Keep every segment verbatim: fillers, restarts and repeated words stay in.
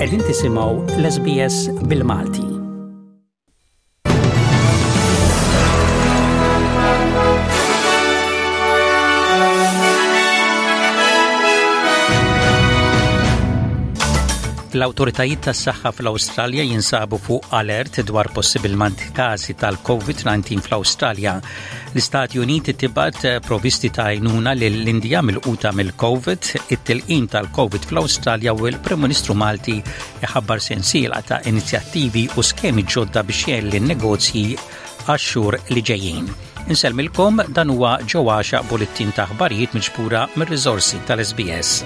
Qegħdin tisimgħu l-S B S bil-Malti. L-awtoritajiet tas-saħħa fl-Awstralja jinsabu fuq alert dwar possibilment każi tal-COVID nineteen fl-Awstralja. L-Istati Uniti tibgħat provvisti ta' għajnuna lill-Indja milquta mill-COVID, it-tilqim tal-COVID fl-Awstralja u l-Prim Ministru Malti iħabbar sensiela ta' inizjattivi u skemi ġodda biex jgħin lin-negozji għax-xhur li ġejjin. Insellmilkom dan huwa ġewwaxa bulettin ta' aħbarijiet miġbura mir-riżorsi tal-S B S.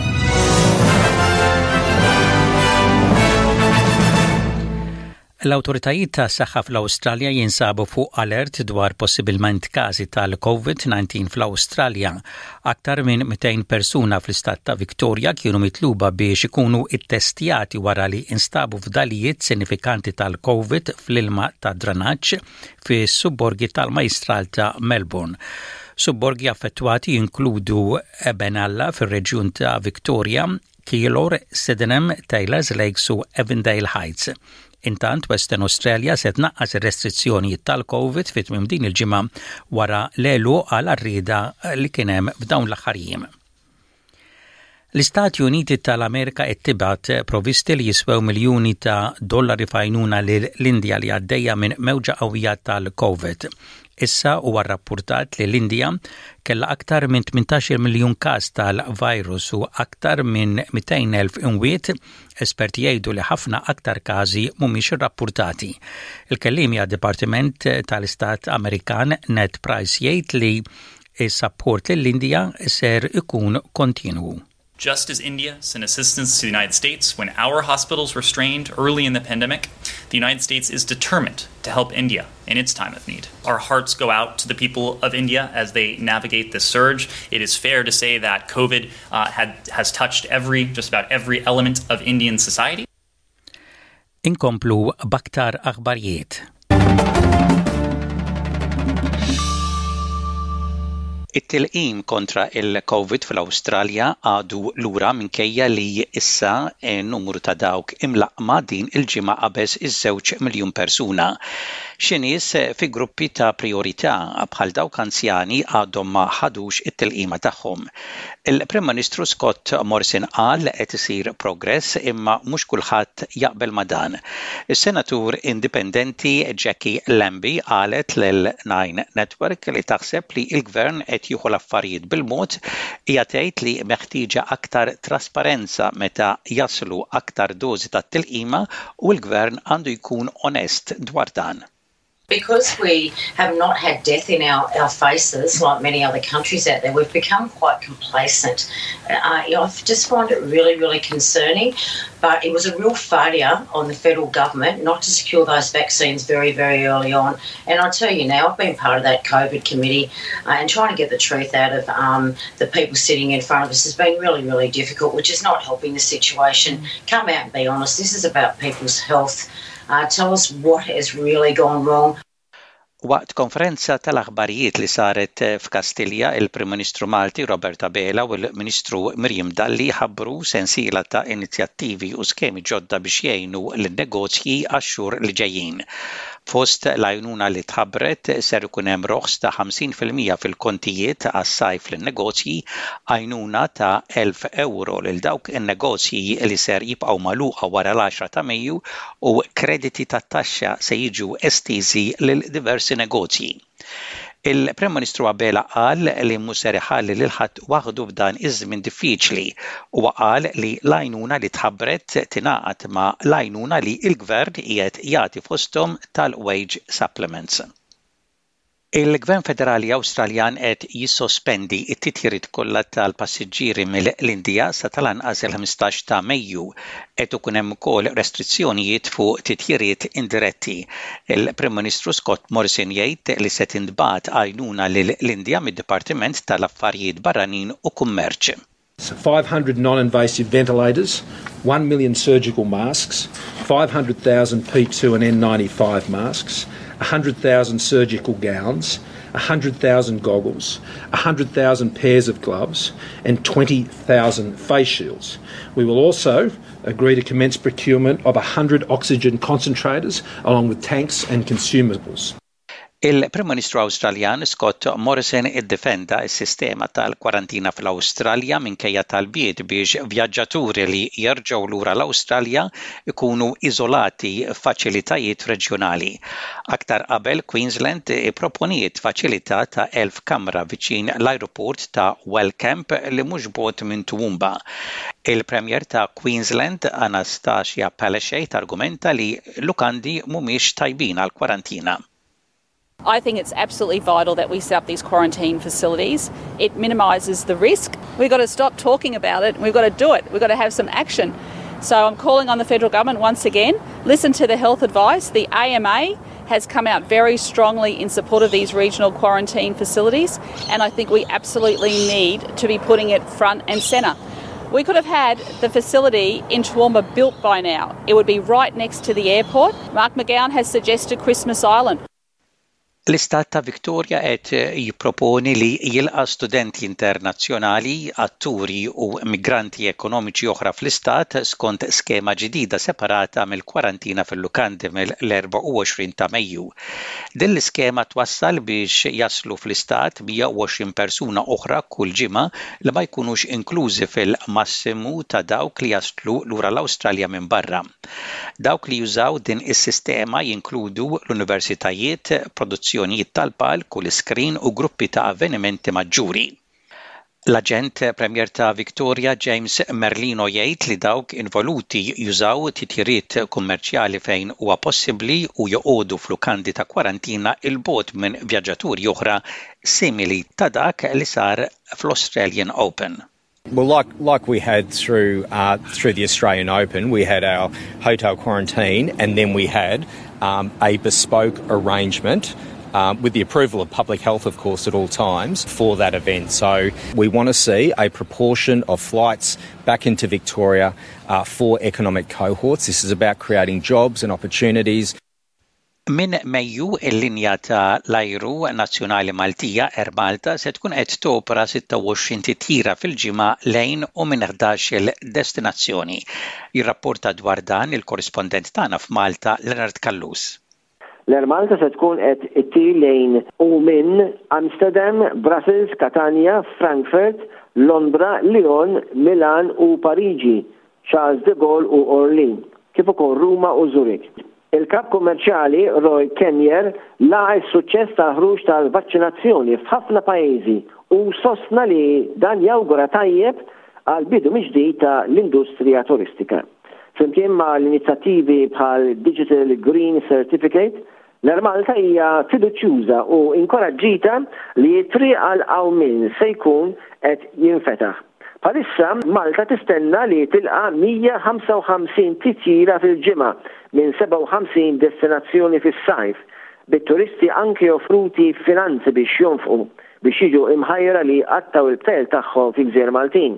L-awtoritajiet ta' saħħa fl-Awstralja jinsabu fuq alert dwar possibilment każi tal-COVID nineteen fl-Awstralja. Aktar minn two persuna fl-istat ta' Victoria kienu mitluba biex ikunu ittestjati wara li instabu f'dalijiet sinifikanti tal-COVID fl-ilma ta' dranaġġ fis-subborgi tal-Majstral ta' Melbourne. Subborgi affettwati jinkludu Benalla fir-reġjun ta' Victoria, Keilor, Sydenham, Taylors Lakes u Avondale Heights. Intant Western Australia se tnaqqas ir-restrizzjonijiet tal-COVID fit-tmiem din il-ġimgħa wara l-għelu għal arrieda li kien hemm f'dawn l-aħħar jiem. L-Istati Uniti tal-Amerika qed tibgħat provvisti li jiswew miljuni ta' dollari f'għajnuna lill-Indja li għaddejja minn mewġa qawwija tal-COVID. Issa huwa rrappurtat li l-Indja kellha aktar minn tmintax miljun każ tal-virus u aktar minn miteyn elf imwiet, esperti jgħidu li ħafna aktar każi mhumiex irrappurtati. Il-kelliem għad-Dipartiment tal-Istat Amerikan Ned Price jgħid li s-sapport lill-Indja ser ikun kontinwu. Just as India sent assistance to the United States when our hospitals were strained early in the pandemic, the United States is determined to help India in its time of need. Our hearts go out to the people of India as they navigate this surge. It is fair to say that COVID uh, had, has touched every, just about every element of Indian society. Inkomplu baktar aħbarijiet. It-tilqim kontra il-COVID fl-Awstralja għadu lura minkejja li issa n-numru ta' dawk imlaqma din il-ġimgħa qabeż iż-żewġ miljun persuna. Xi nies fi gruppi ta' priorità bħal dawk anzjani għadhom ma ħadux it-tilqima tagħhom. Il-Prim Ministru Scott Morrison qal qed isir progress imma mhux kulħadd jaqbel ma' dan. Is-Senatur Indipendenti Jackie Lambie qalet lil Nine Network li taħseb li l-Gvern qed jieħu l-affarijiet bil-mod hija tgħid li meħtieġa aktar trasparenza meta jaslu aktar dożi tat-tilqima u l-Gvern għandu jkun onest dwar dan. Because we have not had death in our, our faces like many other countries out there, we've become quite complacent. Uh, I just find it really, really concerning. But it was a real failure on the federal government not to secure those vaccines very, very early on. And I tell you now, I've been part of that COVID committee uh, and trying to get the truth out of um, the people sitting in front of us has been really, really difficult, which is not helping the situation. Come out and be honest. This is about people's health. Uh, tell us what has really gone wrong. Waqt konferenza tal-aħbarijiet li saret f'Kastilja, il-Prim Ministru Malti Robert Abela u l-Ministru Miriam Dalli ħabbru sensiela ta' inizjattivi u skemi ġodda biex jgħinu l-negozji għax-xhur li ġejjin. Fost l-għajnuna li tħabbret ser ikun hemm roħs ta' ħamsin fil-mija fil-kontijiet għas-sajf lin-negozji, għajnuna ta' elf euro lil dawk in-negozji li ser jibqgħu magħluqa wara l-għaxra ta' Mejju u krediti tat-taxxa se jiġu estiżi lil diversi negozji. Il-Prim Ministru Abela qal li mhux ser iħalli lil ħadd waħdu f'dan iż-żmien diffiċli u qal li l-għajnuna li tħabbret tingħaqad ma' l-għajnuna li l-Gvern qiegħed jagħti fosthom tal-wage supplements. Il-Gvern Federali Awstraljan qed jissospendi t-titjiriet kollha tal-passiġġieri mill-Indja sa tal-anqas il-ħamsax ta' Mejju qed ikun hemm ukoll restrizzjonijiet fuq titjiriet indiretti. Il-Prim Ministru Scott Morrison jgħid li se tintbagħat għajnuna lill-Indja mid-Dipartiment tal-Affarijiet Barranin u Kummerċ. five hundred non-invasive ventilators, one million surgical masks, five hundred thousand P two and N ninety-five masks, one hundred thousand surgical gowns, one hundred thousand goggles, one hundred thousand pairs of gloves and twenty thousand face shields. We will also agree to commence procurement of one hundred oxygen concentrators along with tanks and consumables. Il-Prim Ministru Awstraljan Scott Morrison iddefenda s-sistema tal-kwarantina fl-Awstralja minkejja talbiet biex vjaġġaturi li jerġgħu lura l-Awstralja ikunu iżolati f'faċilitajiet reġjonali. Aktar qabel Queensland ipproponiet faċilità ta' elf kamra viċin l-ajruport ta' Wellcamp li mhux bogħod minn Toowoomba. Il-Premier ta' Queensland Anastasia Palaszczuk argumenta li lukandi mhumiex tajbin għall-kwarantina. I think it's absolutely vital that we set up these quarantine facilities. It minimises the risk. We've got to stop talking about it. We've got to do it. We've got to have some action. So I'm calling on the federal government once again, listen to the health advice. The A M A has come out very strongly in support of these regional quarantine facilities, and I think we absolutely need to be putting it front and centre. We could have had the facility in Toowoomba built by now. It would be right next to the airport. Mark McGowan has suggested Christmas Island. L-Istat ta' Victoria qed jipproponi li jilqa' studenti internazzjonali, atturi u migranti ekonomiċi oħra fl-istat skont skema ġdida separata mill-kwarantina fil-lukandi mill-erba' u għoxrin ta' Mejju. Din l-iskema twassal biex jaslu fl-istat mija u għoxrin persuna oħra kull ġimgħa li ma jkunux inklużi fil-massimu ta' dawk li jaslu lura l-Awstralja minn barra. Dawk li jużaw din is-sistema jinkludu l-universitajiet, produzzjoni tal-palk u l-iskrin u gruppi ta' avvenimenti maġġuri. L-aġent Premier ta' Victoria James Merlino jgħid li dawk involuti jużaw titjiriet kummerċjali fejn huwa possibbli u joqogħdu f'lukandi ta' kwarantina il-bogħod minn vjaġġaturi oħra simili ta' dak li sar fl-Australian Open. Well, like like we had through uh, through the Australian Open, we had our hotel quarantine, and then we had um, a bespoke arrangement um, with the approval of public health, of course, at all times for that event. So we want to see a proportion of flights back into Victoria uh, for economic cohorts. This is about creating jobs and opportunities. Min Mejju il-linja ta' l-ajru nazzjonali Maltija Air Malta se tkun qed topra sitta u għoxrin titjira fil-ġimgħa lejn u minn ħdax-il destinazzjoni. Jirrapporta dwar dan il-korrispondent tagħna f'Malta Leonard Kallus. L-Air Malta se tkun qed ittir lejn u minn Amsterdam, Brussels, Catania, Frankfurt, Londra, Lyon, Milan u Pariġi, Charles de Gaulle u Orly, kif ukoll Ruma u Zurich. Il-kap kummerċjali Roy Kenyer laqa s-suċċess tal-ħruġ tal-vaċċinazzjoni f'ħafna pajjiżi u sostna li dan jawgura tajjeb għal bidu miġdid ta' l-industrija turistika. Flimkien ma' l-inizjattivi bħal Digital Green Certificate, l-Air Malta hija fiduċjuża u inkoraġġita li t-triq għal Awmin se jkun qed jinfetaħ. Bħalissa Malta tistenna li tilqa' mija ħamsa u ħamsin titjira fil-ġimgħa minn seba' u ħamsin destinazzjoni fis-sajf, bit-turisti anke offruti finanzi biex jonfqu biex jiġu imħajra li qattaw il-btel tagħhom fi Gżejjer Maltin.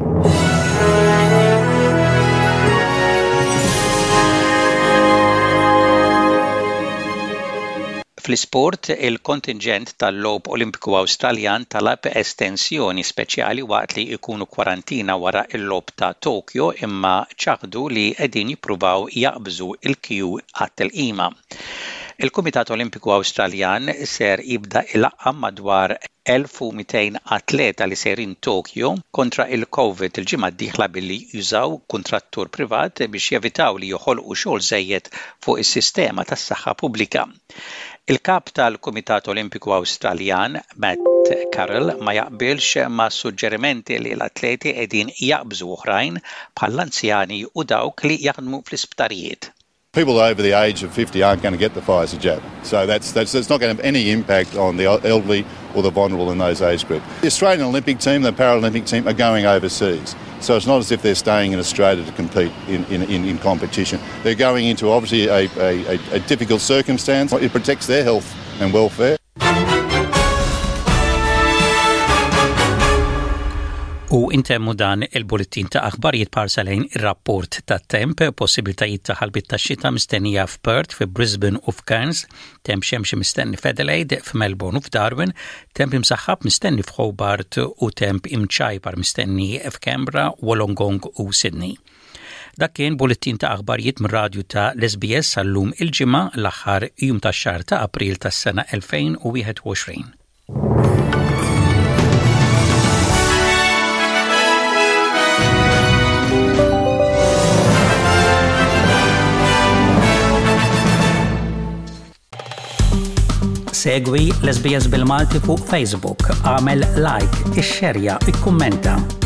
Fl-isport, il-kontingent tal-lob Olimpiku Awstraljan talab estensjoni speċjali waqt li jkunu kwarantina wara il-lob ta' Tokyo imma ċaqdu li qegħdin jippruvaw jaqbżu il-kju għat-telqima. Il-Kumitat Olimpiku Awstraljan ser jibda il-laqqam madwar elf u mija atleta li serin Tokyo kontra il-Covid il-ġimgħa d-dieħla billi jużaw kontrattur privat biex jevitaw li joħolqu xogħol żejjed fuq is-sistema tas-saħħa pubblika. Il-kap tal-Kumitat Olimpiku Awstraljan, Matt Carroll, ma jaqbilx ma' suġġerimenti li l-atleti qegħdin jaqbżu oħrajn bħall-anzjani u dawk li jaħdmu fl-isptarijiet. People over the age of fifty aren't going to get the Pfizer jab. So that's, that's, that's not going to have any impact on the elderly or the vulnerable in those age groups. The Australian Olympic team, the Paralympic team are going overseas. So it's not as if they're staying in Australia to compete in, in, in, in competition. They're going into obviously a, a, a difficult circumstance. It protects their health and welfare. U intemmu dan il-bulletin ta' aħbarijiet parsalejn ir-rapport ta' temp, possibilitajiet ta' ħalbit ta' xita mistennija f'Perth, fi Brisbane u f'Cairns, temp xemxi mistenni f'Adelaide, f'Melbourne u f'Darwin, temp imsaħħab mistenni f'Hobart u temp imċajpar mistenni f'Canberra, Wollongong u Sydney. Dak kien bulettin ta' aħbarijiet mir-radju ta' l-S B S għallum il-ġimgħa l-aħħar jum tax-xahar ta' April tas-sena elfejn u wieħed u għoxrin. Segwi l-S B S bil-Malti fuq Facebook, għamel like, ixxerja, ikkummenta.